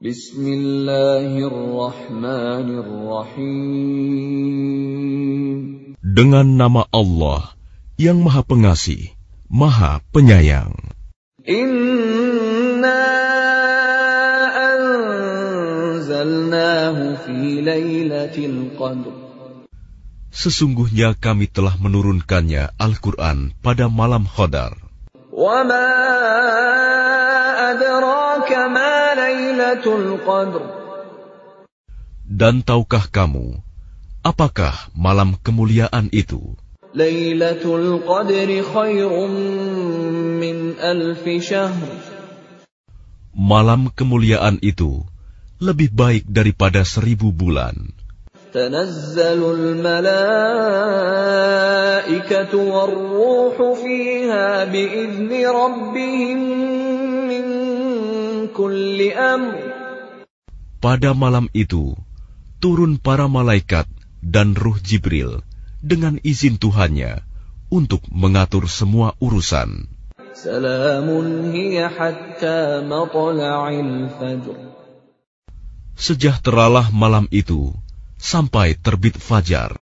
Bismillahirrahmanirrahim. Dengan nama Allah yang Maha Pengasih, Maha Penyayang. Inna anzalnahu fi lailatul qadr. Sesungguhnya kami telah menurunkannya Al-Quran pada malam Qadar. Wa ma adraka ma lailatul qadr. Dan tahukah kamu, apakah malam kemuliaan itu? Lailatul qadri khairum min alfi syahr. Malam kemuliaan itu lebih baik daripada 1000 bulan. Tanazzalul malaikatu war-ruhu fiha bi'izni rabbihim min kulli amr. Pada malam itu turun para malaikat dan Ruh Jibril dengan izin Tuhannya untuk mengatur semua urusan. Salamun hiya hatta matla'il fajr. Sejahteralah malam itu sampai terbit fajar.